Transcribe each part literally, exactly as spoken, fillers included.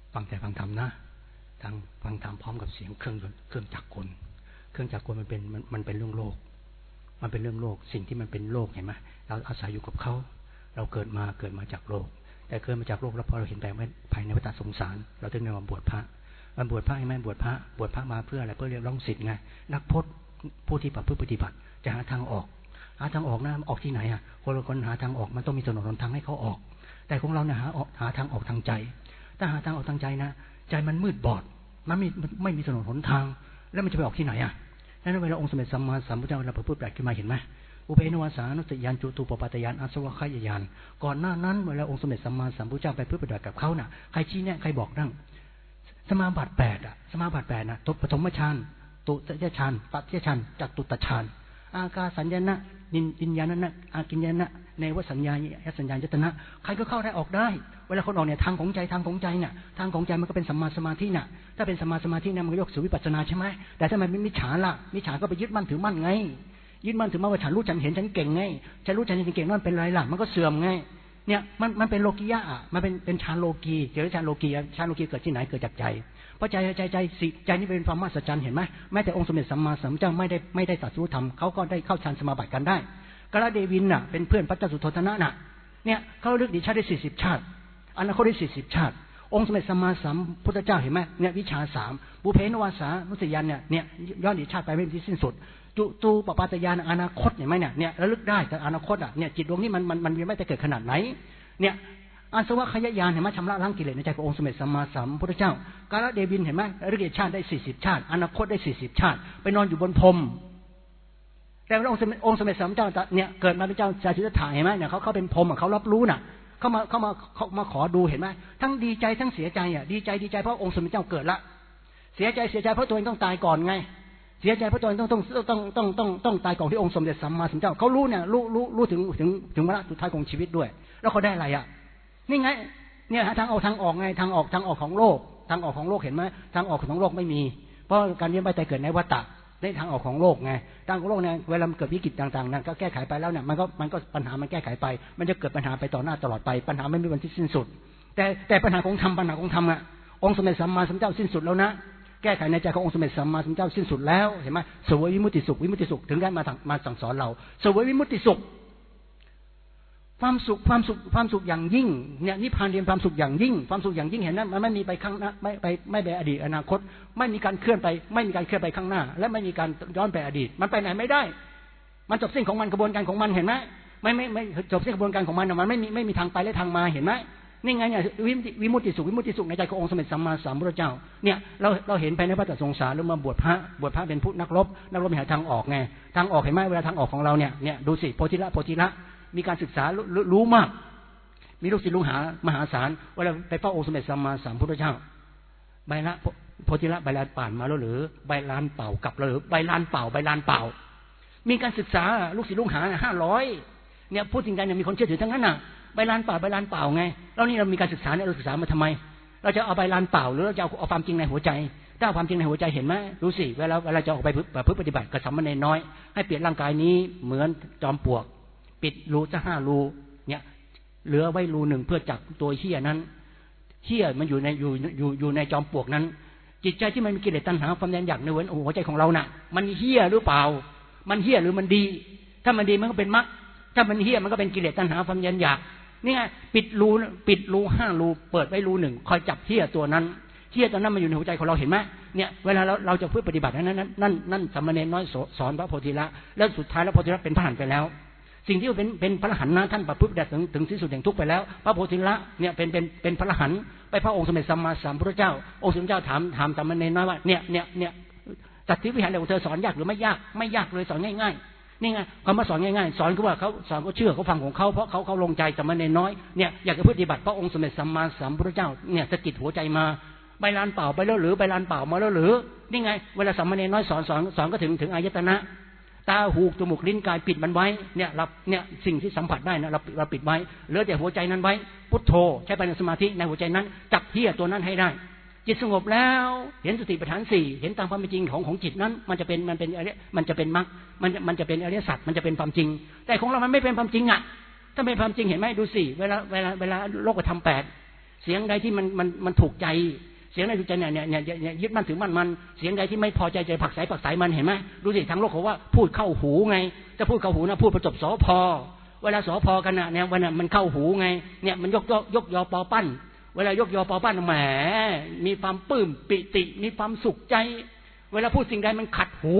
ฟังแต่ฟังธรรมนะทางฟังธรรมพร้อมกับเสียงเครื่องยนต์เครื่องจักรกลเครื่องจักรกลมันเป็นมันมันเป็นเรื่องโลกมันเป็นเรื่องโลกสิ่งที่มันเป็นโลกเห็นไหมเราอาศัยอยู่กับเขาเราเกิดมาเกิดมาจากโลกแต่เกิดมาจากโลกแล้วพอเราเห็นแปลงภายในวัฏสงสารเราถึงได้มาบวชพระมันบวชพระใช่ไหมบวชพระบวชพระมาเพื่ออะไรเพื่อเรียกร้องสิทธิ์ไงนักพจน์ผู้ที่ประพฤติปฏิบัติจะหาทางออกหาทางออกนะออกที่ไหนอ่ะคนละคนหาทางออกมันต้องมีถนนหนทางให้เขาออกแต่ของเราเนี่ยหาหาทางออกทางใจถ้าหาทางออกทางใจนะใจมันมืดบอดมันไม่ไม่มีถนนหนทางแล้วมันจะไปออกที่ไหนอ่ะนั่นเวลาองค์สมเด็จสัมมาสัมพุทธเจ้าเราประพฤติปฏิบัติขึ้นมาเห็นไหมอุเพนวาสานุสติญาณจุตูปปาตญาณอาสวะขยญาณก่อนหน้านั้นเวลาองค์สมเด็จสัมมาสัมพุทธเจ้าไปปฏิบัติกับเขาน่ะใครชี้แนะใครบอกนั่งสมาบัติแปดอ่ะสมาบัติแปดน่ะตุปฐมฌานตุตยฌานปัจจยฌานจัตุตฌานอากาสัญญนะนิญญาณนะอากิญญาณะเนวสัญญาสัญญาญตนะใครก็เข้าได้ออกได้เวลาคนออกเนี่ยทางของใจทางของใจเนี่ยทางของใจมันก็เป็นสัมมาสมาธิน่ะถ้าเป็นสัมมาสมาธิเนี่ยมันก็ยกสู่วิปัสสนาใช่ไหมแต่ถ้ามันไม่มิจฉาล่ะมิจฉาก็ไปยึดมั่นถือมั่นไงยึดมั่นถือมั่นว่าฉันรู้ฉันเห็นฉันเก่งไงฉันรู้ฉันเห็นฉันเก่งนั่นเป็นไรล่ะมันก็เสื่อมไงเนี่ยมันมันเป็นโลกียะอ่ะมันเป็นเป็นฌานโลกีเจอฌานโลกีฌานโลกีเกิดที่ไหนเกิดจากใจเพราะใจใจใจสิใจนี่เป็นความมหัศจรรย์เห็นไหมแม้แต่องค์สมเด็จสัมมาสัมพุทธเจ้าไม่ได้ไม่ได้ตรัสรู้ธรรมเขาก็ได้เข้าฌานสมาบัติกันได้กาลเดวินน่ะเป็นเพื่อนพระเจ้าสุโธทนะน่ะเนี่ยเขาลึกดีชาติได้สี่สิบชาติอนาคตได้สี่สิบชาติองค์สมเด็จสัมมาสัมพุทธเจ้าเห็นไหมเนี่ยวิชาสามบุเพนวาสานุสติญาณเนี่ยเนี่ยย้อนดีชาติไปไม่มีที่สิ้นสุดจุตูปปาตญาณอนาคตเห็นไหมเนี่ยเนี่ยระลึกได้แต่อนาคตอ่ะเนี่ยจิตดวงนี้มันมันมันมีไม่แต่เกิดขนาดไหนเนี่ยอาสวะขยญาณเห็นไหมชำระล้างกิเลสในใจขององค์สมเด็จสัมมาสัมพุทธเจ้ากาลเดวินเห็นไหมระลึกชาติได้สี่สิบชาติอนาคตได้สี่สิบชาติไปนอนอยู่บนพรมแต่องค์องค์สมเด็จสัมมาสัมพุทธเจ้าเนี่ยเกิดมาเป็นเจ้าชายสิทธัตถะเห็นไหมเนี่ยเขาเขาเป็นพรหมเขารับรู้น่ะเขามาเขามาเขามาขอดูเห็นไหมทั้งดีใจทั้งเสียใจอ่ะดีใจดีใจเพราะองค์สมเด็จเจ้าเกิดละเสียใจเสียใจเพราะตัวเองต้องตายก่อนไงเสียใจเพราะตัวเองต้องต้องต้องต้องต้องต้องตายก่อนที่องค์สมเด็จสัมมาสัมพุทธเจ้าเขารู้เนี่ยรู้รู้รู้ถึงถึงถึงวาระสุดท้ายของชีวิตด้วยแล้วเขาได้อะไรอ่ะนี่ไงเนี่ยทางออกทางออกไงทางออกทางออกของโลกทางออกของโลกเห็นไหมทางออกของโลกไม่มีเพราะการเวียนว่ายตายเกิดในวัฏฏะได้ทางออกของโลกไงทางของโลกเนี่ยเวลาเกิดวิกฤตต่างๆนั้นก็แก้ไขไปแล้วเนี่ยมันก็มันก็ปัญหามันแก้ไขไปมันจะเกิดปัญหาไปต่อหน้าตลอดไปปัญหาไม่มีวันที่สิ้นสุดแต่แต่ปัญหาของธรรมปัญหาของธรรมอ่ะองค์สมเด็จสัมมาสัมพุทธเจ้าสิ้นสุดแล้วนะแก้ไขในใจขององค์สมเด็จสัมมาสัมพุทธเจ้าสิ้นสุดแล้วเห็นไหมเสวยวิมุตติสุขวิมุตติสุขถึงได้มามาสั่งสอนเราเสวยวิมุตติสุขความสุขความสุขความสุขอย่างยิ่งเนี่ยนิพพานเรียนความสุขอย่างยิ่งความสุขอย่างยิ่งเห็นนะมันไม่มีไปข้างหน้าไม่ไปไม่ไปอดีตอนาคตไม่มีการเคลื่อนไปไม่มีการเคลื่อนไปข้างหน้าและไม่มีการย้อนไปอดีตมันไปไหนไม่ได้มันจบสิ้นของมันกระบวนการของมันเห็นไหมไม่ไม่ไม่จบสิ้นกระบวนการของมันมันไม่มีไม่มีทางไปและทางมาเห็นไหมนี่ไงเนี่ยวิมุตติสุขวิมุตติสุขในใจขององค์สมเด็จสัมมาสัมพุทธเจ้าเนี่ยเราเราเห็นไปในพระสงสารแล้วมาบวชพระบวชพระเป็นผู้นักรบนักรบหาทางออกไงทางออกเห็นไหมเวลาทางออกของเราเนี่ยเนี่ยดูสิโพธิละโพธิละมีการศึกษารู้มากมีลูกศิษย์ลูกหามหาศาลเวลาไปเฝ้าองค์สมเด็จสัมมาสัมพุทธเจ้าใบละโพธิละใบลานป่านมาแล้วหรือใบลานเป่ากลับแล้วหรือใบลานเป่าใบลานเป่ามีการศึกษาลูกศิษย์ลูกหาห้าร้อยเนี่ยพูดจริงๆเนี่ยมีคนเชื่อถือทั้งนั้นน่ะใบลานเป่าใบลานเป่าไงแล้วนี่เรามีการศึกษาเนี่ยเราศึกษามาทำไมเราจะเอาใบลานเป่าหรือเราจะเอาความจริงในหัวใจถ้าเอาความจริงในหัวใจเห็นไหมรู้สิเวลาเวลาจะออกไปประพฤติปฏิบัติกับสามเณรน้อยให้เปลี่ยนร่างกายนี้เหมือนจอมปลวกปิดรูจะห้ารูเนี่ยเหลือไว้รูหนึ่งเพื่อจับตัวเหี้ยนั้นเหี้ยมันอยู่ในอยู่อยู่อยู่ในจอมปลวกนั้นจิตใจที่มันมีกิเลสตัณหาความอยากในหัวใจของเราน่ะมันเหี้ยหรือเปล่ามันเหี้ยหรือมันดีถ้ามันดีมันก็เป็นมรรคถ้ามันเหี้ยมันก็เป็นกิเลสตัณหาความอยากนี่ไงปิดรูปิดรูห้ารูเปิดไว้รูหนึ่งคอยจับเหี้ยตัวนั้นเหี้ยตัวนั้นมันอยู่ในหัวใจของเราเห็นไหมเนี่ยเวลาเราเราจะพูดปฏิบัตินั้นนั่นนั่นนั่นสามเณรน้อยสอนพระโพธิละแล้วสุดท้ายแล้วโพธิละเป็นพระอรหันต์ไปแล้วสิ่งที่เป็นเป็นพระอรหันต์นะท่านประพฤติถึงถึงที่สุดแห่งทุกข์ไปแล้วพระโพธิละเนี่ยเป็นเป็นเป็นพระอรหันต์ไปพระองค์สมเด็จสัมมาสัมพุทธเจ้าองค์สมเด็จเจ้าถามถามสามเณรน้อยว่าเนี่ยเนี่ยเนี่ยตัดสิวิหารของเธอสอนยากหรือไม่ยากไม่ยากเลยสอนง่ายๆนี่ไงเขามาสอนง่ายๆสอนคือว่าเขาสอนเขาเชื่อเขาฟังของเขาเพราะเขาเขาลงใจสามเณรน้อยเนี่ยอยากจะปฏิบัติพระองค์สมเด็จสัมมาสัมพุทธเจ้าเนี่ยสะกิดหัวใจมาใบลานเปล่าไปแล้วหรือใบลานเปล่ามาแล้วหรือนี่ไงเวลาสามเณรน้อยสอนสอนสอนก็ถึงถึงอายตนะตาหูจมูกลิ้นกายปิดมันไว้เนี่ยเราเนี่ยสิ่งที่สัมผัสได้นะเราเราปิดไว้เหลือแต่หัวใจนั้นไว้พุทโธใช้ปัญญาสมาธิในหัวใจนั้นจับเหี้ยตัวนั้นให้ได้จิตสงบแล้วเห็นสติปัฏฐานสี่เห็นตามความเป็นจริงของของจิตนั้นมันจะเป็นมันเป็นอะไรมันจะเป็นมรรคมันมันจะเป็นอริยสัจมันจะเป็นความจริงแต่ของเรามันไม่เป็นความจริงอ่ะถ้าเป็นความจริงเห็นไหมดูสิเวลาเวลาเวลาโลกธรรมแปดเสียงใดที่มันมันมันถูกใจเสียงใดถูกใจเนี่ยเนี่ยเนี่ยยึดมั่นถือมั่นมันเสียงใดที่ไม่พอใจใจผักใสผักใสมันเห็นไหมดูสิทางโลกเขาว่าพูดเข้าหูไงจะพูดเข้าหูนะพูดประจบสพเวลาสพกันนะเนี่ยวันนั้นมันเข้าหูไงเนี่ยมันยกยกยกยอปอปั้นเวลายกยอปอปั้นแหมมีความปลื้มปิติมีความสุขใจเวลาพูดสิ่งใดมันขัดหู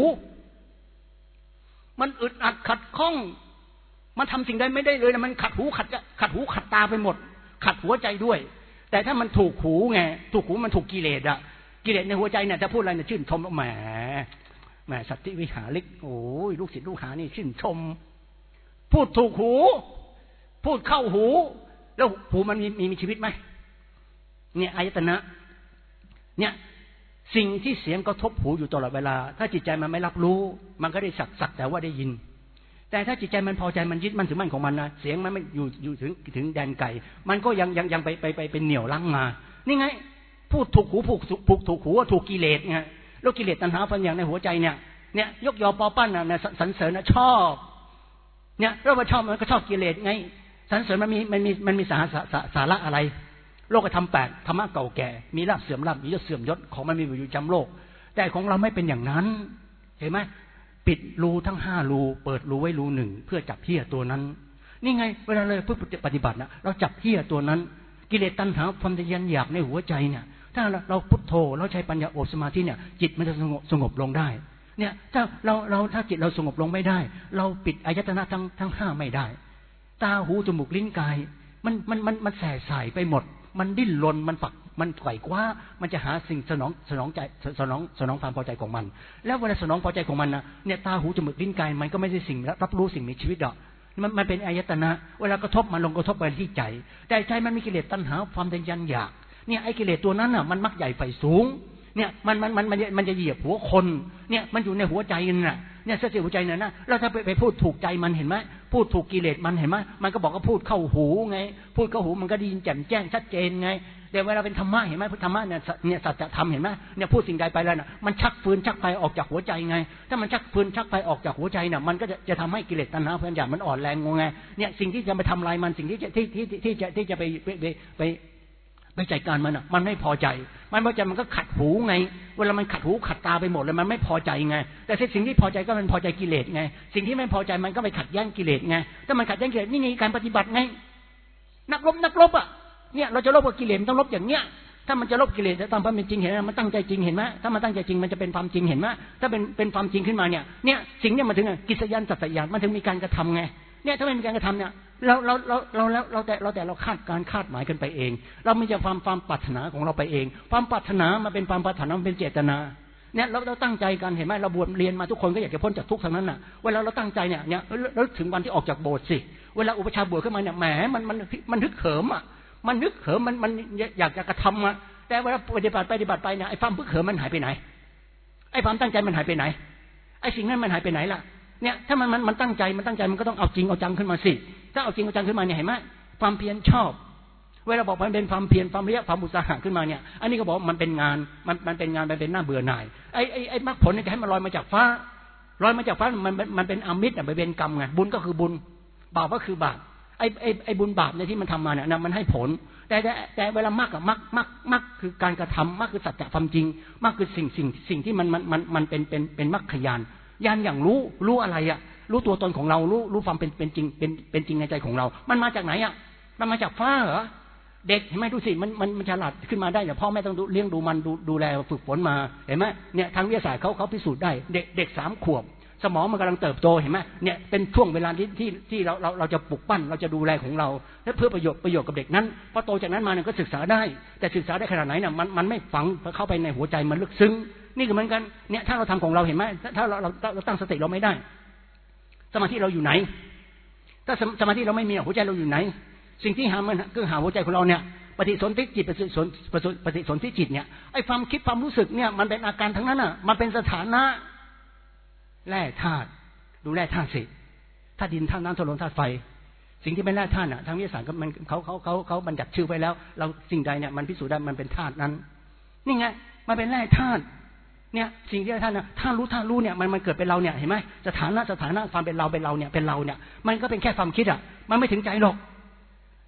มันอึดอัดขัดข้องมันทำสิ่งใดไม่ได้เลยนะมันขัดหูขัดขัดหูขัดตาไปหมดขัดหัวใจด้วยแต่ถ้ามันถูกหูไงถูกหูมันถูกกิเลสอะกิเลสในหัวใจเนี่ยถ้าพูดอะไรเนี่ยชื่นชมแหมแหมสัตติวิหาริกโอ้ยลูกศิษย์ลูกหานี่ชื่นชมพูดถูกหูพูดเข้าหูแล้วหูมันมีมีมีชีวิตไหมเนี่ยอายตนะเนี่ยสิ่งที่เสียงกระทบหูอยู่ตลอดเวลาถ้าจิตใจมันไม่รับรู้มันก็ได้สักสักแต่ว่าได้ยินแต่ถ้าจิตใจมันพอใจมันยึดมันถือมั่นของมันนะเสียงมันไม่อยู่อยู่ถึงถึงแดนไก่มันก็ยังยังยังไปไปไปเป็นเหนี่ยวรั้งมานี่ไงพูดถูกหูผูกผูกถูกหูว่าถูกกิเลสไงแล้วกิเลสตัณหาฟันอย่างในหัวใจเนี่ยเนี่ยยกยอปอปั้นนะสรรเสริญนะชอบเนี่ยเราว่าชอบมันก็ชอบกิเลสไงสรรเสริญมันมีมันมีมันมีสาระสาระอะไรโลกธรรมแปดธรรมะเก่าแก่มีลาภเสื่อมลาภมียศเสื่อมยศของมันมีอยู่จำโลกแต่ของเราไม่เป็นอย่างนั้นเห็นไหมปิดรูทั้งห้ารูเปิดรูไว้รูหนึ่งเพื่อจับเหี้ยตัวนั้นนี่ไงเวลาเราเพื่อปฏิบัตินะเราจับเหี้ยตัวนั้นกิเลสตัณหาความทะยานอยากในหัวใจเนี่ยถ้าเราพุทโธเราใช้ปัญญาอบสมาธิเนี่ยจิตมันจะสงบสงบลงได้เนี่ยถ้าเราเราถ้าจิตเราสงบลงไม่ได้เราปิดอายตนะทั้งทั้งห้าไม่ได้ตาหูจมูกลิ้นกายมันมันมันมันแส่สายไปหมดมันดิ้นรนมันฝักมันไขว่คว้ามันจะหาสิ่งสนองสนองใจสนองสนองความพอใจของมันแล้วเวลาสนองพอใจของมันนะเนี่ยตาหูจมูกลิ้นกายมันก็ไม่ใช่สิ่งรับรู้สิ่งมีชีวิตหรอกมันมันเป็นอายตนะเวลากระทบมันลงกระทบไปที่ใจแต่ใจมันมีกิเลสตัณหาความทะยานอยากเนี่ยไอ้กิเลสตัวนั้นน่ะมันมักใหญ่ไฟสูงเนี่ยมันมันมันมันมันจะเหยียบหัวคนเนี่ยมันอยู่ในหัวใจนั่นน่ะเนี่ยสติหัวใจนั่นนะแล้วถ้าไปไปพูดถูกใจมันเห็นไหมพูดถูกกิเลสมันเห็นไหมมันก็บอกว่าพูดเข้าหูไงพูดเข้าหูมันก็ได้ยินแจ่มแจ้งชัดเจนไงแต่เวลาเป็นธรรมะเห็นไหมพุทธธรรมะเนี่ยเนี่ยสัจธรรมเห็นไหมเนี่ยพูดสิ่งใดไปแล้วน่ะมันชักฟืนชักไฟออกจากหัวใจไงถ้ามันชักฟืนชักไฟออกจากหัวใจน่ะมันก็จะจะทำให้กิเลสตัณหาพยายามมันอ่อนแรงงงไงเนี่ยสิ่งที่จะไปทำลายมันสิ่งที่จะที่ที่ที่จะที่จะไปไปไปไปจัดการมันอ่ะมันไม่พอใจมันพอใจมันก็ขัดหูไงเวลามันขัดหูขัดตาไปหมดเลยมันไม่พอใจไงแต่สิ่งที่พอใจก็มันพอใจกิเลสไงสิ่งที่ไม่พอใจมันก็ไปขัดแย้งกิเลสไงถ้ามันขัดแย้งกิเลสนี่ไงการปฏิบัติไงนักรบนักรบอ่ะเนี่ยเราจะลบกับกิเลสต้องลบอย่างเนี้ยถ้ามันจะลบกิเลสจะตามความเป็นจริงเห็นไหมมันตั้งใจจริงเห็นไหมถ้ามันตั้งใจจริงมันจะเป็นความจริงเห็นไหมถ้าเป็นเป็นความจริงขึ้นมาเนี่ยเนี่ยสิ่งนี้มันถึงกิจยานสัตยานมันถึงมีการกระทำไงเนี่ยถ้าไม่มีการกระทำเนี่ยเราเราเราเราเราเราแต่เราแต่เราคาดการคาดหมายกันไปเองเราไม่ใช่ความความปรารถนาของเราไปเองความปรารถนามันเป็นความปรารถนามันเป็นเจตนาเนี่ยเราเราตั้งใจกันเห็นไหมเราบวชเรียนมาทุกคนก็อยากจะพ้นจากทุกข์ทั้งนั้นน่ะเวลาเราตั้งใจเนี่ยเนี่ยแล้วถึงวันที่ออกจากโบสถ์สิเวลาอุปชาบวชขึ้นมาเนี่ยแหมมันมันมันฮึกเหิมอ่ะมันฮึกเหิมมันมันอยากจะกระทำอ่ะแต่เวลาปฏิบัติไปปฏิบัติไปเนี่ยไอ้ความฮึกเหิมมันหายไปไหนไอ้ความตั้งใจมันหายไปไหนไอ้สิ่งนั้นมันหายไปไหนล่ะเนี่ยถ้ามันมันมันตั้งใจมันตั้งใจมันก็ต้องเอาจริงเอาจังขึ้นมาสิถ้าเอาจริงเอาจังขึ้นมาเนี่ยเห็นไหมความเพียรชอบเวลาบอกมันเป็นความเพียรความเรียกความอุตสาหะขึ้นมาเนี่ยอันนี้ก็บอกมันเป็นงานมันมันเป็นงานมันเป็นหน้าเบื่อหน่ายไอ้ไอ้ไอ้มรรคผลเนี่ยจะให้มันลอยมาจากฟ้าลอยมาจากฟ้ามันมันเป็นอมิตรอ่ะมันเป็นกรรมไงบุญก็คือบุญบาปก็คือบาปไอ้ไอ้ไอ้บุญบาปในที่มันทำมาเนี่ยนะมันให้ผลแต่แต่แต่เวลามรรคอะมรรคมรรคมรรคคือการกระทำมรรคคือสัจจะความจริงมรรคคือสิ่งสิ่งสิ่งที่มันมันมันมันเป็นเป็นเป็นมรรคญาณญาณอย่างรู้รู้อะไรอะรู้ตัวตนของเรารู้รู้ความเป็นเป็นจริงเป็นเป็นจริงในใจของเรามันมาจากไหนอ่ะมันมาจากฟ้าเหรอเด็กเห็นไหมดูสิมันมันมันฉลาดขึ้นมาได้แต่พ่อแม่ต้องเลี้ยงดูมันดูดูแลฝึกฝนมาเห็นไหมเนี่ยทางวิทยาศาสตร์เขาเขาพิสูจน์ได้เด็กเด็กสามขวบสมองมันกำลังเติบโตเห็นไหมเนี่ยเป็นช่วงเวลาที่ที่ที่เราเราเราจะปลุกปั้นเราจะดูแลของเราและเพื่อประโยชน์ประโยชน์กับเด็กนั้นพอโตจากนั้นมาเนี่ยก็ศึกษาได้แต่ศึกษาได้ขนาดไหนเนี่ยมันมันไม่ฝังเข้าไปในหัวใจมันลึกซึ้งนี่ก็เหมือนกันเนี่ยถ้าเราทำของเราเห็นไหมถ้าเราเราเราตั้งสติเราไม่ได้สมาธิเราอยู่ไหนถ้าสมาธิเราไม่มีหัวใจเราอยู่ไหนสิ่งที่หามันคือหาหัวใจของเราเนี่ยปฏิสนธิจิตปฏิสนปฏิสนธิจิตเนี่ยไอ้ความคิดความรู้สึกเนี่ยมันเป็นอาการทั้งนั้นอ่ะมันเป็นสถานะแร่ธาตุดูแร่ธาตุสิธาตุดินธาตุน้ำธาตุลมธาตุไฟสิ่งที่เป็นแร่ธาตุอ่ะทางวิทยาศาสตร์ก็มันเขาเขาเขาเขาบัญญัติชื่อไว้แล้วเราสิ่งใดเนี่ยมันพิสูจน์ได้มันเป็นธาตุนั้นนี่ไงมันเป็นแร่ธาตุเนี่ยสิ่งที่ท่านนะถ้ารู้ถ้ารู้เนี่ยมันมันเกิดเป็นเราเนี่ยเห็นไหมสถานะสถานะความเป็นเราเป็นเราเนี่ยเป็นเราเนี่ยมันก็เป็นแค่ความคิดอ่ะมันไม่ถึงใจหรอก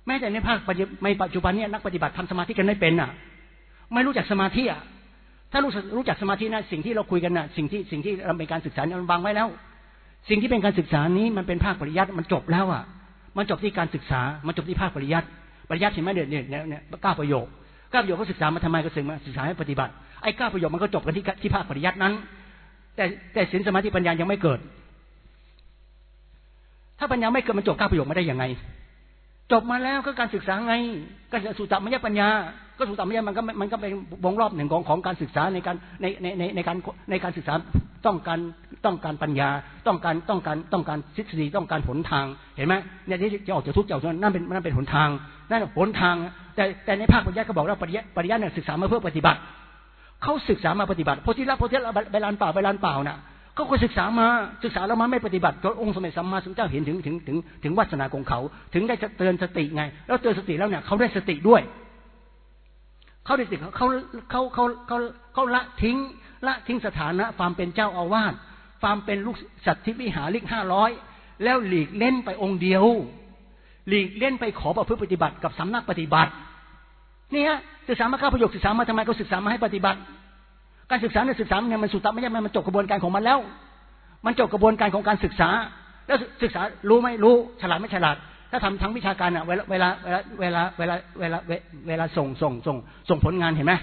แม้แต่ในภาคในปัจจุบันเนี่ยนักปฏิบัติทำสมาธิกันไม่เป็นอ่ะไม่รู้จักสมาธิอ่ะถ้ารู้รู้จักสมาธินะสิ่งที่เราคุยกันน่ะสิ่งที่สิ่งที่เราเป็นการศึกษามันวางไว้แล้วสิ่งที่เป็นการศึกษานี้มันเป็นภาคปริยัติมันจบแล้วอ่ะมันจบที่การศึกษามันจบที่ภาคปริยัติปริยัติเห็นไหมเดี๋ยวเนี่ยเนี่ยเก้าประโยคเก้าประโยคเขาศึกษามาทำไมก็ศึกษาศึกษาให้ปฏิบัติไอ้เก้าประโยคมันก็จบกันที่ที่ภาคปริยัตินั้นแต่แต่ศีลสมาธิปัญญายังไม่เกิดถ้าปัญญาไม่เกิดมันจบเก้าประโยคไม่ได้ยังไงจบมาแล้วก็การศึกษาไงก็สุตตมยปัญญาก็สุตตมยมันก็มันก็เป็นวงรอบหนึ่งของของการศึกษาในการในในในในการในการศึกษาต้องการต้องการปัญญาต้องการต้องการต้องการทฤษฎีต้องการหนทางเห็นไหมเนี่ยที่จะออกจากทุกข์จากทุกข์นั่นเป็นนั่นเป็นหนทางนั่นหนทางแต่แต่ในภาคปริยัติก็บอกว่าปริยัติปริยัติเนี่ยศึกษามาเพื่อปฏิบัติเขาศึกษามาปฏิบัติโพธิละโพธิละใบลานเปล่าใบลานเปล่าน่ะเขาก็ศึกษามาศึกษาแล้วมาไม่ปฏิบัติจนองค์สมเด็จสัมมาสัมพุทธเจ้าเห็นถึงถึงถึงถึงวาสนาของเขาถึงได้เตือนสติไงแล้วเตือนสติแล้วเนี่ยเขาได้สติด้วยเขาได้สติเขาเขาเขาเขาเขาละทิ้งละทิ้งสถานะความเป็นเจ้าอาวาสความเป็นลูกสัตว์ที่วิหาริกห้าร้อยแล้วหลีกเล่นไปองค์เดียวหลีกเล่นไปขอประพฤติปฏิบัติกับสำนักปฏิบัตินี่ฮะศึกษามาข้าประโยคศึกษามาทำไมก็ศึกษามาให้ปฏิบัติการศึกษาเนี่ยศึกษาเนี่ยมันสุตตะไม่ใช่มันจบกระบวนการของมันแล้วมันจบกระบวนการของการศึกษาแล้วศึกษารู้ไหมรู้ฉลาดไม่ฉลาดถ้าทำทั้งวิชาการอ่ะเวลาเวลาเวลาเวลาเวลาเวลาเวลาส่งส่งส่งส่งผลงานเห็นไหม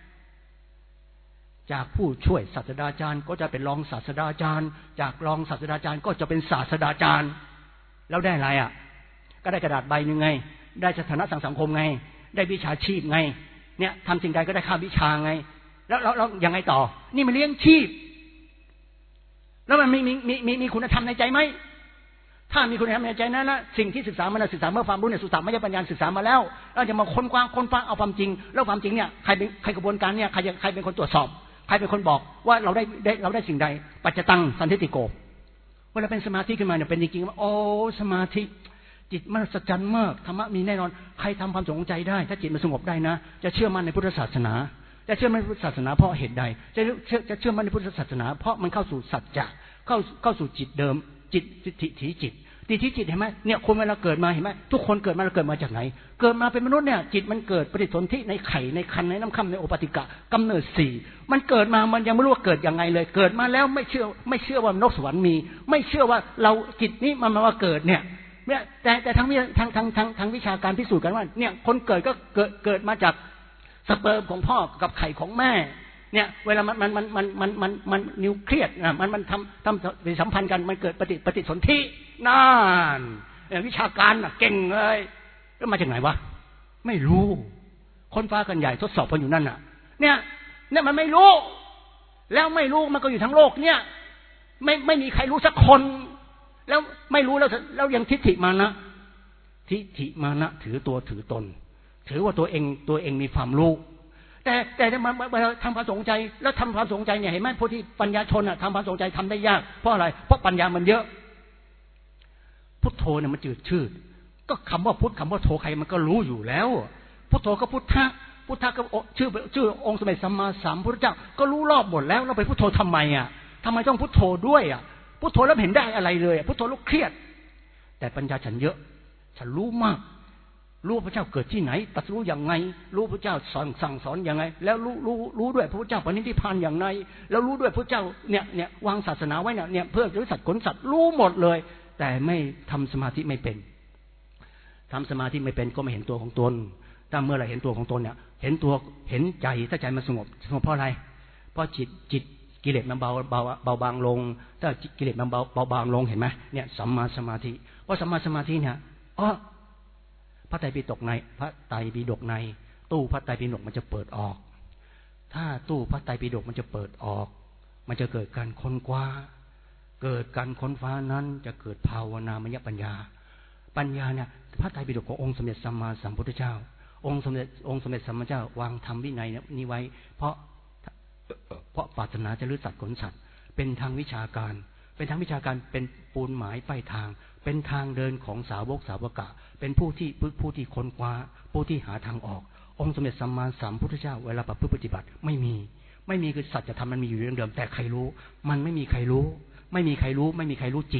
จากผู้ช่วยศาสตราจารย์ก็จะเป็นรองศาสตราจารย์จากรองศาสตราจารย์ก็จะเป็นศาสตราจารย์แล้วได้อะไรอ่ะก็ได้กระดาษใบหนึ่งไงได้สถานะทางสังคมไงได้วิชาชีพไงเนี่ยทำสิ่งใดก็ได้ค่าวิชาไงแล้วแล้วแล้วยังไงต่อนี่มันเลี้ยงชีพแล้วมันมีมีมีมีมีคุณธรรมในใจไหมถ้ามีคุณธรรมในใจนั้นนะสิ่งที่ศึกษามาศึกษาเมื่อความรู้เนี่ยสุตตมยปัญญาศึกษามาแล้วเราจะมาค้นคว้าค้นคว้าเอาความจริงแล้วความจริงเนี่ยใครเป็นใครกระบวนการเนี่ยใครใครเป็นคนตรวจสอบใครเป็นคนบอกว่าเราได้ได้เราได้สิ่งใดปัจจตังสันทิติโกเวลาเป็นสมาธิขึ้นมาเนี่ยเป็นจริงๆว่าโอ้สมาธิจิตมันสัจจันมากธรรมะมีแน่นอนใครทำความสงบใจได้ถ้าจิตมันสงบได้นะจะเชื่อมั่นในพุทธศาสนาจะเชื่อมั่นในพุทธศาสนาเพราะเหตุใดจะเชื่อจะเชื่อมั่นในพุทธศาสนาเพราะมันเข้าสู่สัจจะเข้าเข้าสู่จิตเดิมจิตจิตถีจิตตีที่จิตเห็นไหมเนี่ยคนเวลาเกิดมาเห็นไหมทุกคนเกิดมาเราเกิดมาจากไหนเกิดมาเป็นมนุษย์เนี่ยจิตมันเกิดปฏิสนธิในไข่ในคันในน้ำค่ำในโอปติกะกำเนิดสี่มันเกิดมามันยังไม่รู้ว่าเกิดยังไงเลยเกิดมาแล้วไม่เชื่อไม่เชื่อว่านกสวรรค์มีไม่เชื่อว่าเราจิตนี้มันมาว่าเกิดเนี่ยเนี่ยแต่แต่ทางทางทางทางทางวิชาการพิสูจน์กันว่าเนี่ยคนเกิดก็เกิดเกิดมาจากสเปิร์มของพ่อกับไข่ของแม่เนี่ยเวลามันมันมันมันมันมันมันนิวเคลียสอ่ะมันมันทำทำปฏิสัมพันธ์กันมันเกิดปฏิปฏิสนธินั่นวิชาการน่ะเก่งเลยแล้วมาจากไหนวะไม่รู้คนฟ้ากันใหญ่ทดสอบกันอยู่นั่นน่ะเนี่ยเนี่ยมันไม่รู้แล้วไม่รู้มันก็อยู่ทั้งโลกเนี่ยไม่ไม่มีใครรู้สักคนแล้วไม่รู้แล้วแล้วยังทิฏฐิมานะทิฏฐิมานะถือตัวถือตนถือว่าตัวเองตัวเองมีความรู้แต่แต่มาทำความสงใจแล้วทำความสงใจเนี่ยเห็นไหมพวกที่ปัญญาชนอ่ะทำความสงใจทำได้ยากเพราะอะไรเพราะปัญญามันเยอะพุทโธเนี่ยมันจืดชืดก็คำว่าพุทคำว่าโธใครมันก็รู้อยู่แล้วพุทโธก็พุทธะพุทธะก็ชื่อชื่อองค์สมเด็จสัมมาสัมพุทธเจ้าก็รู้รอบหมดแล้วเราไปพุทโธทำไมอ่ะทำไมต้องพุทโธด้วยอ่ะพุทโธแล้วเห็นได้อะไรเลยพุทโธแล้วเครียดแต่ปัญญาฉันเยอะฉันรู้มากรู้พระเจ้าเกิดที่ไหนตรัสรู้อย่างไงรู้พระเจ้าสอนสั่งสอนอย่างไงแล้วรู้รู้รู้ด้วยพระเจ้าปณิธิพานอย่างไรแล้วรู้ด้วยพระเจ้าเนี่ยเนี่ยวางศาสนาไว้เนี่ยเนี่ยเพื่อจะสัตว์ขนสัตว์รู้หมดเลยแต่ไม่ทำสมาธิไม่เป็นทำสมาธิไม่เป็นก็ไม่เห็นตัวของตนถ้าเมื่อไรเห็นตัวของตนเนี่ยเห็นตัวเห็นใจถ้าใจมันสงบสงบเพราะอะไรเพราะจิตจิตกิเลสมันเบาเบาเบาบางลงถ้ากิเลสมันเบาเบาบางลงเห็นไหมเนี่ยสัมมาสมาธิเพราะสัมมาสมาธิเนี่ยอ๋อพระไตรปิฎกในพระไตรปิฎกในตู้พระไตรปิฎกมันจะเปิดออกถ้าตู้พระไตรปิฎกมันจะเปิดออกมันจะเกิดการค้นคว้าเกิดการค้นฟ้านั้นจะเกิดภาวนามยปัญญาปัญญาเนี่ยพระไตรปิฎกขององค์สมเด็จสัมมาสัมพุทธเจ้าองค์สมเด็จองค์สมเด็จสัมมาเจ้าวางธรรมวินัยนี้ไว้เพราะเพราะปรารถนาจะลื้อสัตว์ขนสัตว์เป็นทางวิชาการเป็นทางวิชาการเป็นปูนหมายป้ายทางเป็นทางเดินของสาวกสาวกะเป็นผู้ที่ผู้ที่ค้นคว้าผู้ที่หาทางออกองค์สมเด็จสัมมาสัมพุทธเจ้าเวลาประพฤติปฏิบัติไม่มีไม่มีคือสัจธรรมมันมีอยู่เรื่องเดิมแต่ใครรู้มันไม่มีใครรู้ไม่มีใครรู้ไม่มีใครรู้จริง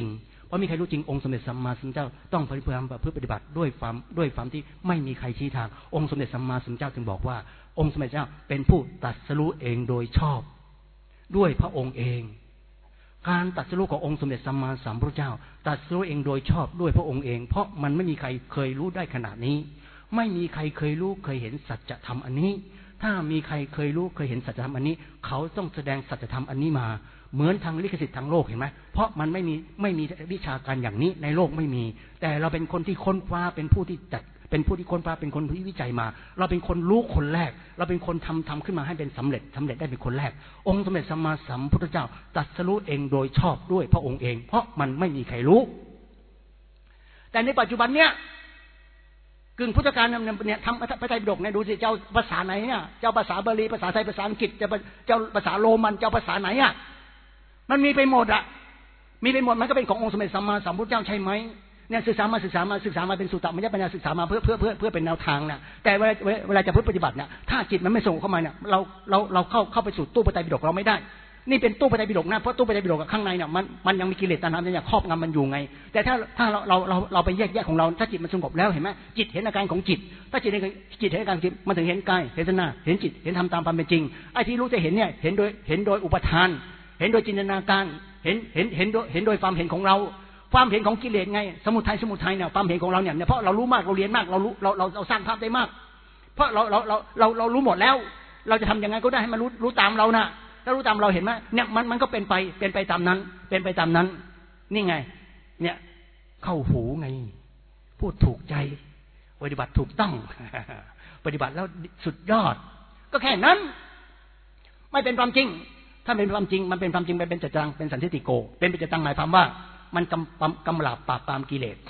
เพราะมีใครรู้จริงองค์สมเด็จสัมมาสัมพุทธเจ้าต้องพยายามประพฤติปฏิบัติด้วยความด้วยความที่ไม่มีใครชี้ทางองค์สมเด็จสัมมาสัมพุทธเจ้าจึงบอกว่าองค์สมเด็จเจ้าเป็นผู้ตรัสรู้เองโดยชอบด้วยพระองค์เองการตรัสรู้ขององค์สมเด็จสัมมาสัมพุทธเจ้าตรัสรู้เองโดยชอบด้วยพระองค์เองเพราะมันไม่มีใครเคยรู้ได้ขนาดนี้ไม่มีใครเคยรู้เคยเห็นสัจธรรมอันนี้ถ้ามีใครเคยรู้เคยเห็นสัจธรรมอันนี้เขาต้องแสดงสัจธรรมอันนี้มาเหมือนทางลิขสิทธิ์ทางโลกเห็นไหมเพราะมันไม่มีไม่มีวิชาการอย่างนี้ในโลกไม่มีแต่เราเป็นคนที่ค้นคว้าเป็นผู้ที่จัดเป็นผู้ที่ค้นคว้าเป็นคนที่วิจัยมาเราเป็นคนรู้คนแรกเราเป็นคนทำทำขึ้นมาให้เป็นสำเร็จสำเร็จได้เป็นคนแรกองค์สมเด็จสัมมาสัมพุทธเจ้าตรัสรู้เองโดยชอบด้วยพระองค์เองเพราะมันไม่มีใครรู้แต่ในปัจจุบันเนี้ยกึ่งพุทธกาลเนี่ยทำพระไตรปิฎกเนี่ยดูสิเจ้าภาษาไหนเนี่ยเจ้าภาษาบาลีภาษาไทยภาษาอังกฤษเจ้าเจ้าภาษาโรมันเจ้าภาษาไหนอ่ะมันมีไปหมดอ่ะมีไปหมดมันก็เป็นขององค์สมเด็จสัมมาสัมพุทธเจ้าใช่ไหมเนี่ยศึกษามาศึกษามาศึกษามาเป็นสุตตมยปัญญาศึกษามาเพื่อเพื่อเพื่อเพื่อเป็นแนวทางนะแต่เวลาเวลาจะพึ่งปฏิบัติเนี่ยถ้าจิตมันไม่ส่งเข้ามาเนี่ยเราเราเราเข้าเข้าไปสู่ตู้พระไตรปิฎกเราไม่ได้นี่เป็นตู้พระไตรปิฎกนะเพราะตู้พระไตรปิฎกข้างในเนี่ยมันมันยังมีกิเลสตัณหาเนี่ยครอบงำมันอยู่ไงแต่ถ้าถ้าเราเราเราเราไปแยกแยกของเราถ้าจิตมันสงบแล้วเห็นไหมจิตเห็นอาการของจิตถ้าจิตจิตเห็นอาการจิตมันถึงเห็นกายเห็นหน้าเห็นจิตเห็นธรรมตามความเป็นจริงไอ้ที่รู้จะเห็นเนี่ยเห็นโดยเห็นโดยอุปทานเห็นโดยจินตนาการเห็นเห็นเห็นโดยเห็นโดยความเห็นของเราความเห็นของกิเลสไงสมุทัยสมุทัยเนี่ยความเห็นของเราเนี่ยเพราะเรารู้มากเราเรียนมากเรารู้เราเราเราสร้างภาพได้มากเพราะเราเราเราเราเรารู้หมดแล้วเราจะทำยังไงก็ได้ให้มันรู้รู้ตามเรานะถ้ารู้ตามเราเห็นไหมเนี่ยมันมันก็เป็นไปเป็นไปตามนั้นเป็นไปตามนั้นนี่ไงเนี่ยเข้าหูไงพูดถูกใจปฏิบัติถูกต้องปฏิบัติแล้วสุดยอดก็แค่นั้นไม่เป็นความจริงถ้าเป็นความจริงมันเป็นความจริงไปเป็นจัจจังเป็นสันทิฏฐิโกเป็นเป็นจัจจังหมายความว่ามันกำกำราบปราบปรามกิเลส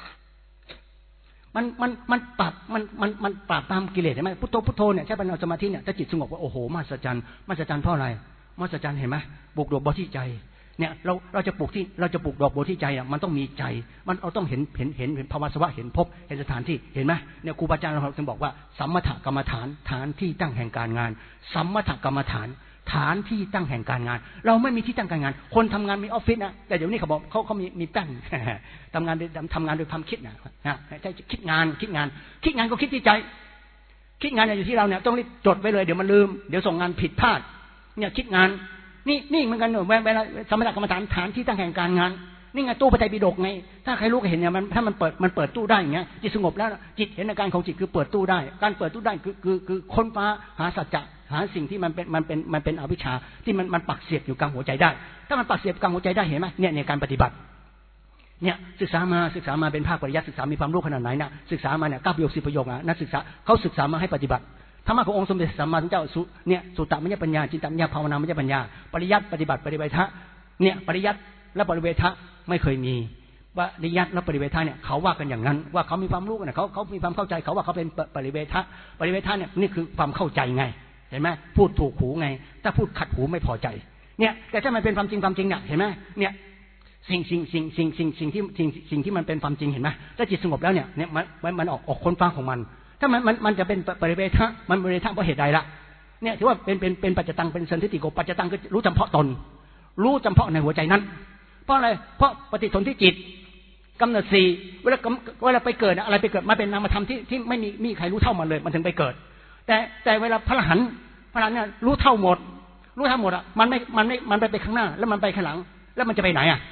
มันมันมันปราบมันมันมันปราบปรามกิเลสใช่ไหมพุทโธพุทโธเนี่ยใช้ปัญญาสมาธิเนี่ยถ้าจิตสงบว่าโอ้โหมหัศจรรย์มหัศจรรย์เพราะอะไรมหัศจรรย์เห็นไหมปลูกดอกบัวที่ใจเนี่ยเราเราจะปลูกที่เราจะปลูกดอกบัวที่ใจอ่ะมันต้องมีใจมันเราต้องเห็นเห็นเห็นเห็นภาวะสวะเห็นภพเห็นสถานที่เห็นไหมเนี่ยครูบาอาจารย์เราจึงบอกว่าสัมมถกรรมฐานฐานที่ตั้งแห่งการงานสัมมถกรรมฐานฐานที่ตั้งแห่งการงานเราไม่มีที่ตั้งการงานคนทำงานมีออฟฟิศนะแต่เดี๋ยวนี้เขาบอกเขาเขามีมีตั้งทำงานทำงานโดยความคิดนะนะใช่คิดงานคิดงานคิดงานก็คิดที่ใจคิดงานอยู่ที่เราเนี่ยต้องรีบจดไว้เลยเดี๋ยวมันลืมเดี๋ยวส่งงานผิดพลาดเนี่ยคิดงานนี่นี่เหมือนกันเวลาสมถกรรมฐานฐานที่ตั้งแห่งการงานนี่ไงตู้พระไตรปิฎกไงถ้าใครรู้ก็เห็นเนี่ยมันถ้ามันเปิดมันเปิดตู้ได้อย่างเงี้ยจิตสงบแล้วจิตเห็นอาการของจิตคือเปิดตู้ได้การเปิดตู้ได้คือคือคือค้นฟ้าหาสัจจะหาสิ่งที่มันเป็นมันเป็นมันเป็นอวิชชาที่มันมันปักเสียบอยู่กลางหัวใจได้ถ้ามันปักเสียบกลางหัวใจได้เห็นไหมเนี่ยในการปฏิบัติเนี่ยศึกษามาศึกษามาเป็นภาคปริยัติศึกษามีความรู้ขนาดไหนนะศึกษามาเนี่ยเก้าประโยคสิบประโยคนะนักศึกษาเขาศึกษามาให้ปฏิบัติธรรมะขององค์สมเด็จสัมมาสัมพุทธเจ้าสุเนี่ยสุตตมยปัญญาจินตมยภาวนามยปัญญาปริยัติปฏิบัติปริเวทะเนี่ยปริยัติและปริเวทะไม่เคยมีปริยัติและปริเวทะเนี่ยเขาว่ากันอย่างนั้นว่าเขามีความรู้กันนะเขาเขามีความเข้าใจเขาว่าเขาเป็นปริเวทะปริเวทะเนี่ยนี่คือความเข้าใจไงเห็นไหมพูดถูกหูไงถ้าพูดขัดหูไม่พอใจเนี่ยแต่ถ้ามันเป็นความจริงความจริงเนี่ยเห็นไหมเนี่ยสิ่งสิ่งสิ่งสิ่งสิ่งสิ่งที่สิ่งสิ่งที่มันเป็นความจริงเห็นไหมถ้าจิตสงบแล้วเนี่ยเนี่ยมันมันออกออกค้นฟ้าของมันถ้ามันมันมันจะเป็นปริเวทะมันปริเวทะเพราะเหตุใดล่ะเนี่ยถือว่าเป็นเป็นเป็นปัจจตังเป็นสันทิฏฐิโกปัจจตังคือรู้เฉพาะตนรู้เฉพาะในหัวใจนั้นเพราะอะไรเพราะปฏิสนธิจิตกำเนิดสี่เวลาเวลาไปเกิดอะไรไปเกิดมาเป็นนามธรรมที่ที่ไม่มีมีใครรู้เท่ามันเลยมันถึงไปเกิดแต่แต่เวลาพระอรหันต์พระอรหันต์เนี่ยรู้เท่าหมดรู้เท่าหมดอ่ะมันไม่มันไม่มันไปไปข้างหน้าแล้วมันไปข้างหลังแล้วมันจะไปไหนอ่ะ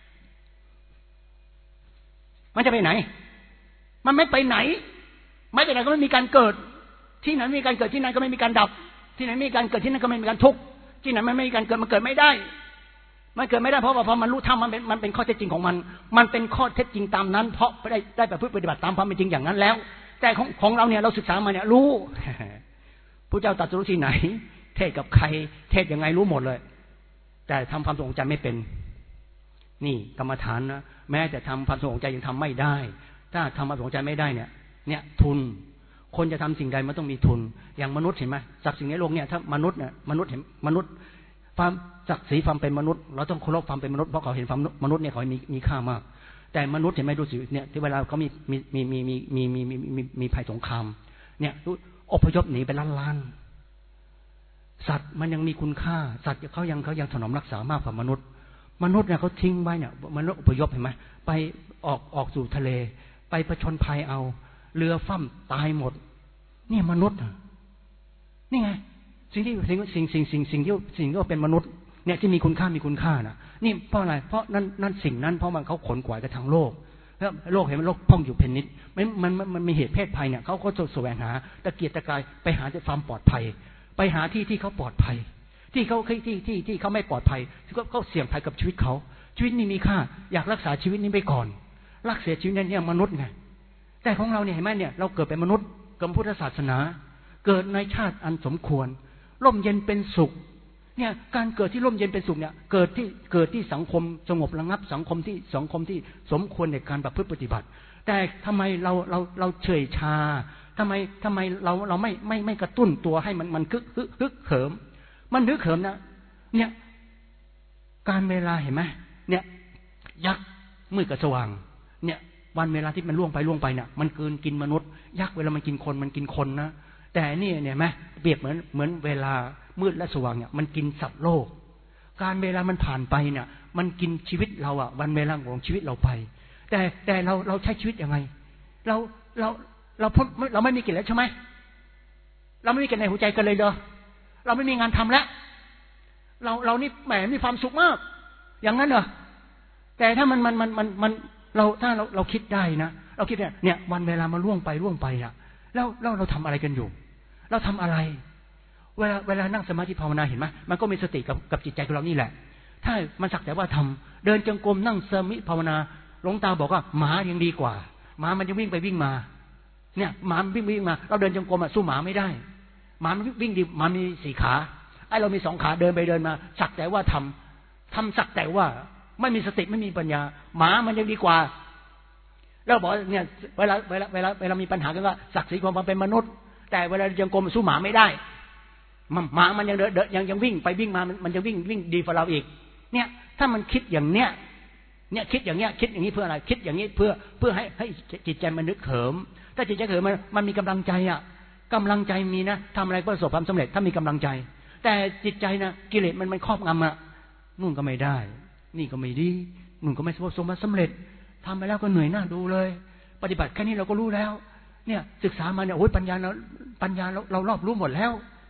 มันจะไปไหนมันไม่ไปไหนไม่ไปไหนก็ไม่มีการเกิดที่ไหนมีการเกิดที่ไหนก็ไม่มีการดับที่ไหนมีการเกิดที่นั่นก็ไม่มีการทุกข์ที่ไหนไม่มีการเกิดมันเกิดไม่ได้มันเกิดไม่ได้เพราะว่าพอมันรู้ธรรมมันเป็นมันเป็นข้อเท็จจริงของมันมันเป็นข้อเท็จจริงตามนั้นเพราะได้ได้ประพฤติปฏิบัติตามความเป็นจริงอย่างนั้นแล้วแต่ของของเราเนี่ยเราศึกษามาเนี่ยรู้พระเจ้าตรัสรู้ที่ไหนเทศกับใครเทศยังไงรู้หมดเลยแต่ทำความทรงจำไม่เป็นนี่กรรมฐานนะแม้แต่ทำความทรงใจยังทำไม่ได้ถ้าทำความทรงใจไม่ได้เนี่ยเนี่ยทุนคนจะทำสิ่งใดมันต้องมีทุนอย่างมนุษย์เห็นไหมจากสิ่งในโลกเนี่ยถ้ามนุษย์เนี่ยมนุษย์เห็นมนุษย์ความศักดิ์ศรีความเป็นมนุษย์เราต้องเคารพความเป็นมนุษย์เพราะเขาเห็นความมนุษย์เนี่ยเขามีมีค่ามากแต่มนุษย์เห็นไหมดูสิเนี่ยที่เวลาเขามีมีมีมีมีมีมีมีมีมีภัยสงครามเนี่ยอพยพหนีไปล้านล้านสัตว์มันยังมีคุณค่าสัตว์เขายังเขายังถนอมรักษามากกว่ามนุษย์มนุษย์เนี่ยเขาทิ้งไว้เนี่ยมนุษย์อพยพเห็นไหมไปออกออกสู่ทะเลไปผจญภัยเอาเรือฟั่มตายหมดนี่มนุษย์นี่ไงสิ่งที่สิ่งสิ่งสิ่งสิ่งสิ่งที่สิ่งที่เป็นมนุษย์เนี่ยที่มีคุณค่ามีคุณค่านะนี่เพราะอะไรเพราะนั่นนั่นสิ่งนั้นเพราะมันเขาขนขวายกันทางโลกแล้วโลกเห็นมันโลกพ่องอยู่เพนนิดมันมันมันมีเหตุเพศภัยเนี่ยเขาก็จะแสวงหาตะเกียกตะกายไปหาแต่ความปลอดภัยไปหาที่ที่เขาปลอดภัยที่เขาที่ที่ที่เขาไม่ปลอดภัยก็เขาเสี่ยงภัยกับชีวิตเขาชีวิตนี้มีค่าอยากรักษาชีวิตนี้ไปก่อนรักษาชีวิตนี้เนี่ยมนุษย์ไงแต่ของเราเนี่ยเห็นไหมเนี่ยเราเกิดเป็นมนุษย์กับพุทธศาสนาเกิดในชาติอันสมควรร่มเย็นเป็นสุขเนี่ยการเกิดที่ร่มเย็นเป็นสุขเนี่ยเกิดที่เกิดที่สังคมสงบระงับสังคมที่สังคมที่สมควรในการประพฤติปฏิบัติแต่ทำไมเราเราเราเฉยชาทำไมทำไมเราเราไม่ไม่ไม่กระตุ้นตัวให้มันมันคึกฮึกฮึกเหิมมันฮึกเหิมนะเนี่ยการเวลาเห็นไหมเนี่ยยักษ์มืดกับสว่างเนี่ยวันเวลาที่มันล่วงไปล่วงไปเนี่ยมันเกินกินมนุษย์ยักษ์เวลามันกินคนมันกินคนนะแต่นี่เนี่ยไหมเปรียบเหมือนเหมือนเวลามืดและสว่างเนี่ยมันกินสัตว์โลกการเวลามันผ่านไปเนี่ยมันกินชีวิตเราอ่ะวันเวลาของชีวิตเราไปแต่แต่เราเราใช้ชีวิตยังไงเราเราเราพ้นเราไม่มีกิจแล้วใช่ไหมเราไม่มีกิจในหัวใจกันเลยเหรอเราไม่มีงานทำแล้วเราเรานี่แหมมีความสุขมากอย่างนั้นเหรอแต่ถ้ามันมันมันมันมันเราถ้าเราเราคิดได้นะเราคิดเนี่ยเนี่ยวันเวลามันล่วงไปล่วงไปอ่ะแล้วแล้วเราทำอะไรกันอยู่เราทำอะไรเวลาเวลานั่งสมาธิภาวนาเห็นไหมมันก็มีสติกับกับจิตใจของเรานี่แหละถ้ามันสักแต่ว่าทำเดินจงกรมนั่งสมาธิภาวนาหลวงตาบอกว่าหมายังดีกว่าหมามันจะวิ่งไปวิ่งมาเนี่ยหมาวิ่งวิ่งมาเราเดินจงกรมสู้หมาไม่ได้หมามันวิ่งดีหมามีสี่ขาไอ้เรามีสองขาเดินไปเดินมาสักแต่ว่าทำทำสักแต่ว่าไม่มีสติไม่มีปัญญาหมามันยังดีกว่าแล้วบอกเนี่ยเวลาเวลาเวลาเวลามีปัญหากันว่าศักดิ์ศรีความเป็นมนุษย์แต่เวลาจงกรมสู้หมาไม่ได้หมามันยังเดินยังยังวิ่งไปวิ่งมามันจะวิ่งวิ่งดีกว่าเราอีกเนี่ยถ้ามันคิดอย่างเนี้ยเนี่ยคิดอย่างเนี้ยคิดอย่างนี้เพื่ออะไรคิดอย่างนี้เพื่อเพื่อให้ให้จิตใจมันนึกเขิมถ้าจิตใจเขิมมันมันมีกำลังใจอ่ะกำลังใจมีนะทำอะไรก็ประสบความสำเร็จถ้ามีกำลังใจแต่จิตใจนะกิเลสมันมันครอบงำอ่ะนู่นก็ไม่ได้นี่ก็ไม่ดีนู่นก็ไม่ประสบความสำเร็จทำไปแล้วก็เหนื่อยหน้าดูเลยปฏิบัติแค่นี้เราก็รู้แล้วเนี่ยศึกษามาเนี่ยโอ้ยปัญญาเราปัญญาเราเรารอบรู้หมดแล้ว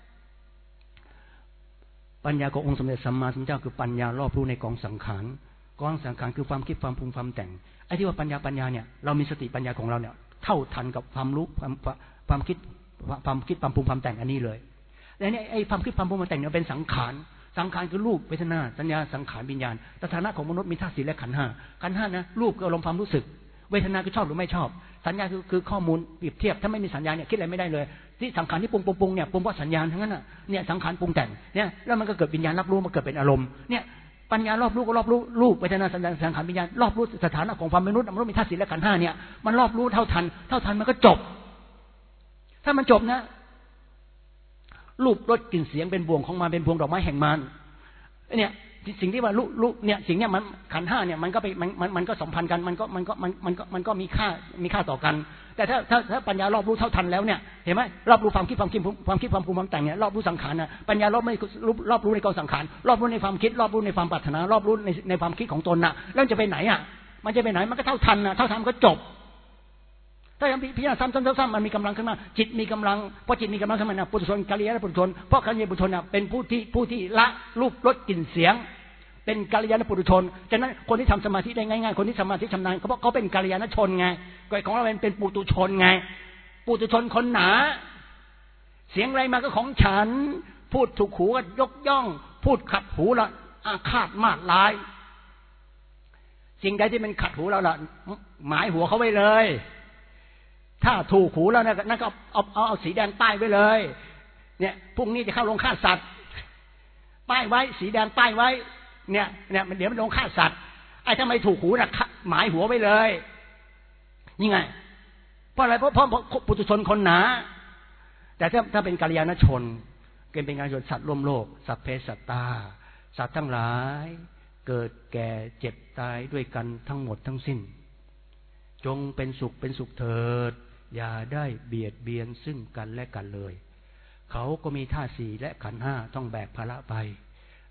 ปัญญาขององค์สมเด็จสัมมาสัมพุทธเจ้าคือปัญญารอบรู้ในกองสังขารกองสังขารคือความคิดความปรุงความแต่งไอ้ที่ว่าปัญญาปัญญาเนี่ยเรามีสติปัญญาของเราเนี่ยเท่าทันกับความรู้ความความคิดความคิดความปรุงความแต่งอันนี้เลยแล้วเนี่ยไอ้ความคิดความปรุงความแต่งเนี่ยเป็นสังขารสังขารคือรูปเวทนาสัญญาสังขารวิญญาณสถานะของมนุษย์มีธาตุสี่และขันธ์ห้าขันธ์ห้านะรูปคืออารมณ์ความรู้สึกเวทนาคือชอบหรือไม่ชอบสัญญาคือคือข้อมูลเปรียบเทียบถ้าไม่มีสัญญาเนี่ยคิดอะไรไม่ได้เลยที่สังขารที่ปรุงปรุงปรุงเนี่ยปรุงเพราะสัญญาทั้งนั้นน่ะเนี่ยสังขารปรุงแต่งเนี่ยแล้วมันก็เกิดวิญญาณรับรู้มันเกิดเป็นอารมณ์เนี่ยปัญญารอบรู้ก็รอบรู้รูปเวทนาสัญญาสังขารวิญญาณรอบรู้สถานะของความเป็นมนุษย์มนุษย์มีธาตุสี่และขันธ์ห้าเนี่ยมันรอบรู้เท่าทันเท่าทันมันก็จบถ้ามันจบนะรูปรสกลิ่นเสียงเป็นบ่วงของมันเป็นพวงดอกไม้แห่งมันเนี่ยสิ่งที่ว่ารู้รู้เนี่ยสิ่งเนี้ยมันขันธ์ห้าเนี่ยมันก็ไปมันมันมันก็สัมพันธ์กันมันก็มันก็มันมันก็มันก็มีค่ามีค่าต่อกันแต่ถ้าถ้าถ้าปัญญารอบรู้เท่าทันแล้วเนี่ยเห็นไหมรอบรู้ความคิดความคิดความคิดความปรุงความแต่งเนี่ยรอบรู้สังขารนะปัญญารอบไม่รอบรู้ในกองสังขารรอบรู้ในความคิดรอบรู้ในความปรารถนารอบรู้ในในความคิดของตนน่ะแล้วจะไปไหนอ่ะมันจะไปไหนมันก็เท่าทันนะเท่าทันก็จบถ้ายังพิจารณาซ้ำๆๆมันมีกำลังขึ้นมาจิตมีกำลังพอจิตมีกำลังขึ้นมานะปุถุชนกัลยาณปุถุชนเพราะกัลยาณปุถุชนน่ะเป็นผู้ที่ผู้ที่ละรูปรสกลิ่นเสียงเป็นกัลยาณปุถุชนฉะนั้นคนที่ทำสมาธิได้ง่ายๆคนที่สมาธิชำนาญเขาเพราะเขาเป็นกัลยาณชนไงของเราเป็นเป็นปุถุชนไงปุถุชนคนหนาเสียงอะไรมาก็ของฉันพูดถูกหูก็ยกย่องพูดขัดหูละอาฆาตมาดร้ายสิ่งใดที่มันขัดหูเราละหมายหัวเขาไว้เลยถ้าถูกหูแล้วนะนั่นก็เอาเอาเอาสีแดงป้ายไว้เลยเนี่ยพรุ่งนี้จะเข้าโรงฆ่าสัตว์ป้ายไว้สีแดงป้ายไว้เนี่ยเนี่ยมันเดี๋ยวมันลงฆ่าสัตว์ไอ้ถ้าไม่ถูกหูนะหมายหัวไว้เลยนี่ไงเพราะอะไรเพราะเพราะปุถุชนคนหนาแต่ถ้าถ้าเป็นกัลยาณชนเป็นกัลยาณชนสัตว์ร่วมโลกสัพเพสัตตาสัตว์ทั้งหลายเกิดแก่เจ็บตายด้วยกันทั้งหมดทั้งสิ้นจงเป็นสุขเป็นสุขเถิดอย่าได้เบียดเบียนซึ่งกันและกันเลยเขาก็มีธาตุสี่และขันธ์ห้าต้องแบกภาระไป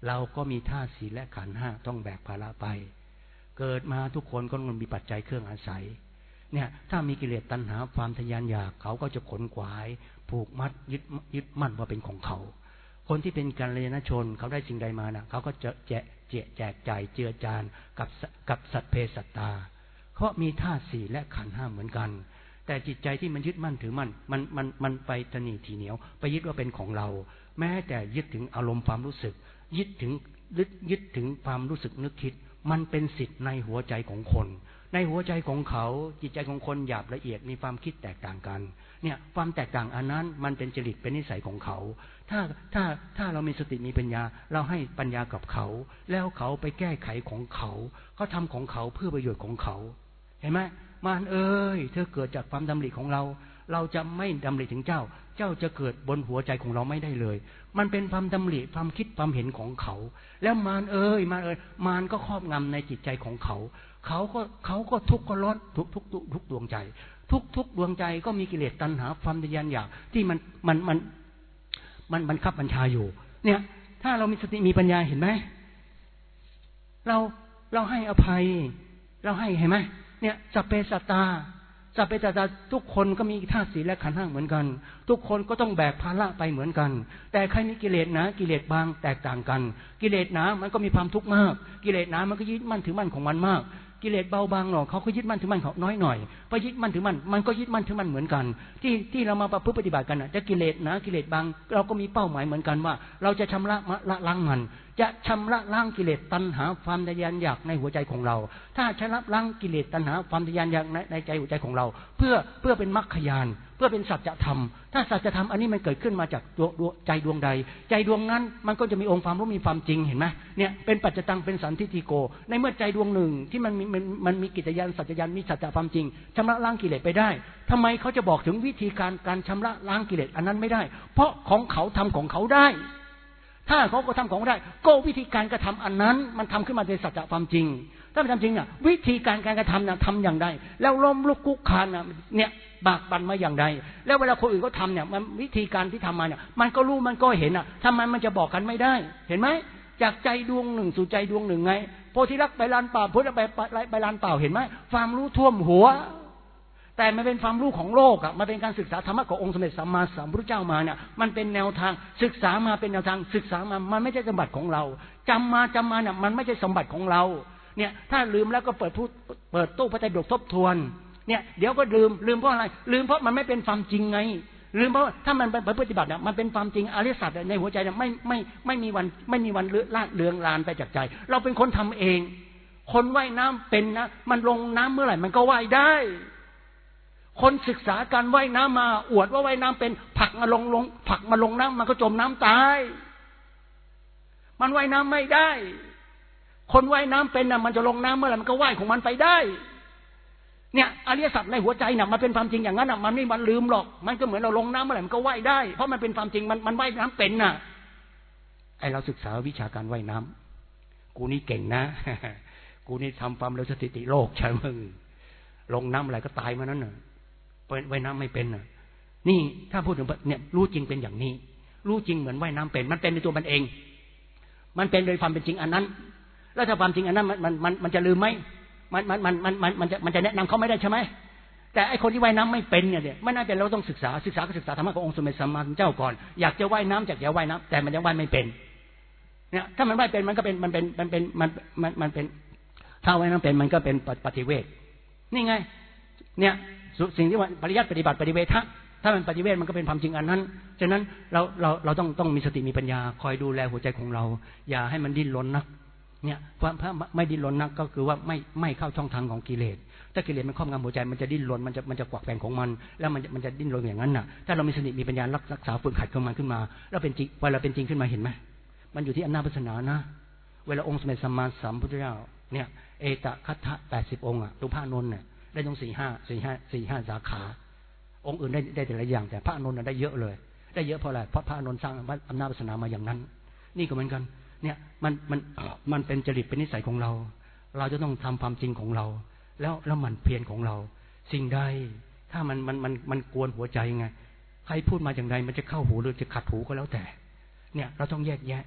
เราก็มีธาตุสี่และขันธ์ห้าต้องแบกภาระไปเกิดมาทุกคนก็มันมีปัจจัยเครื่องอาศัยเนี่ยถ้ามีกิเลสตัณหาความทะยานอยากเขาก็จะขนขวายผูกมัดยึดยึดมั่นว่าเป็นของเขาคนที่เป็นกัลยาณชนเขาได้สิ่งใดมานะเขาก็จะแจกแจกจ่ายเจือจานกับกับสัตว์เพศสัตตาเพราะมีธาตุสี่และขันธ์ห้าเหมือนกันแต่จิตใจที่มันยึดมั่นถือมั่นมันมันมันไปตนีทีเหนียวไปยึดว่าเป็นของเราแม้แต่ยึดถึงอารมณ์ความรู้สึกยึดถึงยึดยึดถึงความรู้สึกนึกคิดมันเป็นสิทธิ์ในหัวใจของคนในหัวใจของเขาจิตใจของคนหยาบละเอียดมีความคิดแตกต่างกันเนี่ยความแตกต่างอันนั้นมันเป็นจริตเป็นนิสัยของเขาถ้าถ้าถ้าเรามีสติมีปัญญาเราให้ปัญญากับเขาแล้วเขาไปแก้ไขของเขาเขาทำของเขาเพื่อประโยชน์ของเขาเห็นไหมมารเอ้ยเธอเกิดจากความดำริของเราเราจะไม่ดำริถึงเจ้าเจ้าจะเกิดบนหัวใจของเราไม่ได้เลยมันเป็นความดำริความคิดความเห็นของเขาแล้วมารเอ้ยมารเอ้ยมารก็ครอบงำในจิตใจของเขาเขาก็เขาก็ทุกข์ก็ร้อนทุกทุกทุกดวงใจทุกทุกดวงใจก็มีกิเลสตัณหาความทะยานอยากที่มันมันมันมันบังคับบัญชาอยู่เนี่ยถ้าเรามีสติมีปัญญาเห็นไหมเราเราให้อภัยเราให้เห็นไหมเนี่ยสัพเพสัตตาสัพเพสัตตาทุกคนก็มีธาตุสี่และขันธ์ห้าเหมือนกันทุกคนก็ต้องแบกภาระไปเหมือนกันแต่ใครมีกิเลสหนากิเลสบางแตกต่างกันกิเลสหนามันก็มีความทุกข์มากกิเลสหนามันก็ยึดมั่นถือมั่นของมันมากกิเลสเบาบางหน่อยเขาก็ยึดมั่นถือมั่นเขาน้อยหน่อยพอยึดมั่นถือมั่นมันก็ยึดมั่นถือมั่นเหมือนกันที่ที่เรามาประพฤติปฏิบัติกันน่ะจะกิเลสหนากิเลสบางเราก็มีเป้าหมายเหมือนกันว่าเราจะชำระละล้างมันจะชำระล้างกิเลสตัณหาความทะยานอยากในหัวใจของเราถ้าชำระล้างกิเลสตัณหาความทะยานอยากในในใจหัวใจของเราเพื่อเพื่อเป็นมรรคญาณเพื่อเป็นสัจธรรมถ้าสัจธรรมอันนี้มันเกิดขึ้นมาจากดวงใจดวงใดใจดวงนั้นมันก็จะมีองค์ความรู้มีความจริงเห็นไหมเนี่ยเป็นปัจจตังเป็นสันทิฏฐิโกในเมื่อใจดวงหนึ่งที่มันมีมันมันมีกิจญาณสัจญาณมีสัจความจริงชำระล้างกิเลสไปได้ทำไมเขาจะบอกถึงวิธีการการชำระล้างกิเลสอันนั้นไม่ได้เพราะของเขาทำของเขาได้ถ้าเขาก็ทำของได้ก็วิธีการกระทำอันนั้นมันทำขึ้นมาในสัจความจริงถ้าเป็นจริงเนี่ยวิธีการการกระทำเนี่ยทำอย่างไรแล้วล้มลุกคุกคานเนี่ยบากบั่นมาอย่างไรแล้วเวลาคนอื่นเขาทำเนี่ยมันวิธีการที่ทำมาเนี่ยมันก็รู้มันก็เห็นอ่ะทำไมมันจะบอกกันไม่ได้เห็นไหมจากใจดวงหนึ่งสู่ใจดวงหนึ่งไงโพธิลักษณ์ไปลานเปล่าพุทธไปไปลานเปล่าเห็นไหมความรู้ท่วมหัวแต่มันเป็นความรู้ของโลกอ่ะมันเป็นการศึกษาธรรมะขององค์สมเด็จสัมมาสัมพุทธเจ้ามาเนี่ยมันเป็นแนวทางศึกษามาเป็นแนวทางศึกษามามันไม่ใช่สมบัติของเราจำมาจำมาเนี่ยมันไม่ใช่สมบัติของเราเนี่ยถ้าลืมแล้วก็เปิดพูดเปิดตู้พระไตรปิฎกทบทวนเนี่ยเดี๋ยวก็ลืมลืมเพราะอะไรลืมเพราะมันไม่เป็นความจริงไงลืมเพราะถ้ามันไปปฏิบัติเนี่ยมันเป็นความจริงอริยสัจในหัวใจเนี่ยไม่ไม่ไม่มีวันไม่มีวันเลื่อนเลือนลานไปจากใจเราเป็นคนทำเองคนว่ายน้ำเป็นนะมันลงน้ำเมื่อไหร่มันก็ว่ายได้คนศึกษาการว่ายน้ำมาอวดว่าว่ายน้ำเป็นผลักมาลงลงผลักมาลงน้ำมันก็จมน้ำตายมันว่ายน้ำไม่ได้คนว่ายน้ำเป็นน่ะมันจะลงน้ำเมื่อไหร่มันก็ว่ายของมันไปได้เนี่ยอริยสัจในหัวใจน่ะมันเป็นความจริงอย่างนั้นน่ะมันไม่มันลืมหรอกมันก็เหมือนเราลงน้ำเมื่อไหร่มันก็ว่ายได้เพราะมันเป็นความจริงมันมันว่ายน้ำเป็นน่ะไอเราศึกษาวิชาการว่ายน้ำกูนี่เก่งนะ กูนี่ทำความเร็วสถิติโลกใช่มึงลงน้ำอะไรก็ตายมานั้นน่ะว่ายน้ำไม่เป็นน่ะนี่ถ้าพูดถึงเนี่ยรู้จริงเป็นอย่างนี้รู้จริงเหมือนว่ายน้ำเป็นมันเป็นในตัวมันเองมันเป็นโดยความเป็นจริงอันนั้นแล้วถ้าความจริงอันนั้นมันมันมันจะลืมไหมมันมันมันมันมันมันจะมันจะแนะนำเขาไม่ได้ใช่ไหมแต่ไอคนที่ว่ายน้ำไม่เป็นเนี่ยเนี่ยไม่น่าเป็นเราต้องศึกษาศึกษาก็ศึกษาธรรมะขององค์สมเด็จสัมมาสัมพุทธเจ้าก่อนอยากจะว่ายน้ำอยากจะว่ายน้ำแต่มันยังว่ายไม่เป็นเนี่ยถ้ามันว่ายเป็นมันก็เป็นมันเป็นมันเป็นมันมันมันเป็นถ้าว่ายน้ำเป็นมันก็เป็นปฏิเวทนี่ไงเนี่ยสิ่งที่ว่าปริยัติปฏิบัติปฏิเวทะถ้ามันปฏิเวทมันก็เป็นความจริงอันนั้นฉะนั้นเราเราเราต้องต้องมีสติมีปัญญาคอยดูแลหัวใจของเราอย่าให้มันดิ้นรนนักเนี่ยเพราะไม่ดิ้นรนนักก็คือว่าไม่ไม่เข้าช่องทางของกิเลสถ้ากิเลสมันครอบงำหัวใจมันจะดิ้นรนมันจะมันจะกวักแกว่งของมันแล้วมันมันจะดิ้นรนอย่างนั้นน่ะถ้าเรามีสติมีปัญญารักษาฝึกขัดของมันขึ้นมาแล้วเป็นจริงเวลาเป็นจริงขึ้นมาเห็นไหมมันอยู่ที่อำนาจศาสนานะเวลาองค์สมเด็จสัมมาสัมพุทธเจ้าเนี่ยเอตคัตถะแปดสิบองค์อ่ะหลวงพ่ออานนท์เนี่ยได้ตรงสี่ห้าสี่ห้าสี่ห้าสาขาองค์อื่นได้ได้แต่ละอย่างแต่พระอานนท์ได้เยอะเลยได้เยอะเพราะอะไรเพราะพระอานนท์สร้างอำนาจศาสนามาอย่างนั้นนี่ก็เหมือนกันเนี่ยมันมันมันเป็นจริตเป็นนิสัยของเราเราจะต้องทำความจริงของเราแล้วแล้วมันเพียรของเราสิ่งใดถ้ามันมันมันมันกวนหัวใจไงใครพูดมาอย่างไรมันจะเข้าหูหรือจะขัดหูก็แล้วแต่เนี่ยเราต้องแยกแยะ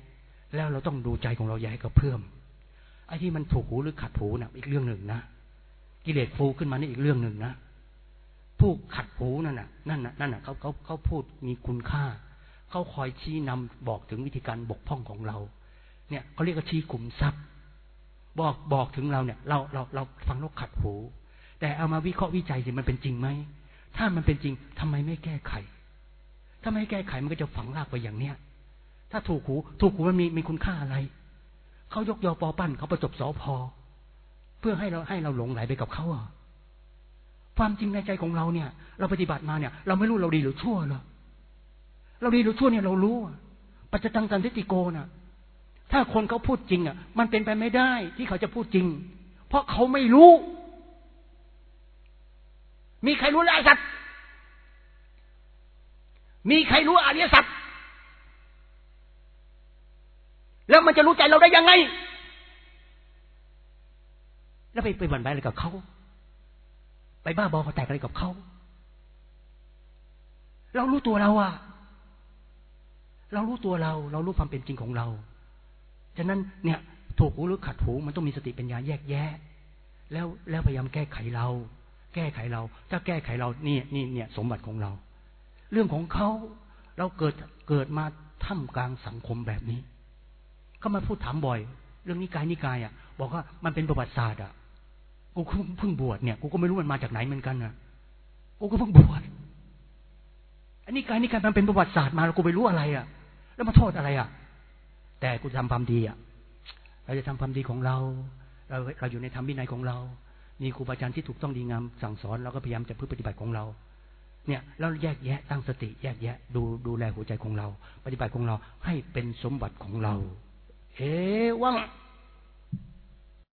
แล้วเราต้องดูใจของเราอย่าให้กระเพื่อมไอ้ที่มันถูกหูหรือขัดหูน่ะอีกเรื่องหนึ่งนะกิเลสฟูขึ้นมานี่อีกเรื่องหนึ่งนะผู้ขัดหูนั่นน่ะนั่นน่ะนั่นน่ะเขาเขาเขาพูดมีคุณค่าเขาคอยชี้นำบอกถึงวิธีการบกพร่องของเราเนี่ยเขาเรียกว่าชี้ขุมทรัพย์บอกบอกถึงเราเนี่ยเราเราเราฟังแล้วขัดหูแต่เอามาวิเคราะห์วิจัยสิมันเป็นจริงไหมถ้ามันเป็นจริงทำไมไม่แก้ไขถ้าไม่แก้ไขมันก็จะฝังรากไปอย่างเนี้ยถ้าถูกหูถูกหูมันมีมีคุณค่าอะไรเขายกยอปอปั้นเขาประจบสอพอเพื่อให้เราให้เราหลงไหลไปกับเขาอ่ะความจริงในใจของเราเนี่ยเราปฏิบัติมาเนี่ยเราไม่รู้เราดีหรือชั่วหรอเราดีหรือชั่วเนี่ยเรารู้ปัจจตังสันทิฏฐิโกน่ะถ้าคนเขาพูดจริงอ่ะมันเป็นไปไม่ได้ที่เขาจะพูดจริงเพราะเขาไม่รู้มีใครรู้อริยสัจมีใครรู้อริยสัจแล้วมันจะรู้ใจเราได้ยังไงแล้วไปไปหวั่นไหวอะไรกับเขาไปบ้าบอเขาแตกอะไรกับเขาเรารู้ตัวเราอะเรารู้ตัวเราเรารู้ความเป็นจริงของเราฉะนั้นเนี่ยถูกหูหรือขัดหูมันต้องมีสติปัญญาแยกแยะแล้วแล้วพยายามแก้ไขเราแก้ไขเราถ้าแก้ไขเรานี่นี่เนี่ยสมบัติของเราเรื่องของเขาเราเกิดเกิดมาท่ามกลางสังคมแบบนี้เขามาพูดถามบ่อยเรื่องนิกายนิกายอ่ะบอกว่ามันเป็นประวัติศาสตร์อ่ะกูเพิ่งบวชเนี่ยกูก็ไม่รู้มันมาจากไหนเหมือนกันนะกูก็เพิ่งบวชอันนี้การนิกายมันเป็นประวัติศาสตร์มาแล้วกูไปรู้อะไรอ่ะแล้วมาโทษอะไรอ่ะแต่กูทำความดีอ่ะเราจะทำความดีของเราเราเราอยู่ในธรรมวินัยของเรามีครูบาอาจารย์ที่ถูกต้องดีงามสั่งสอนเราก็พยายามจะพึ่งปฏิบัติของเราเนี่ยเราแยกแยะตั้งสติแยกแยะดูดูแลหัวใจของเราปฏิบัติของเราให้เป็นสมบัติของเราเอวัง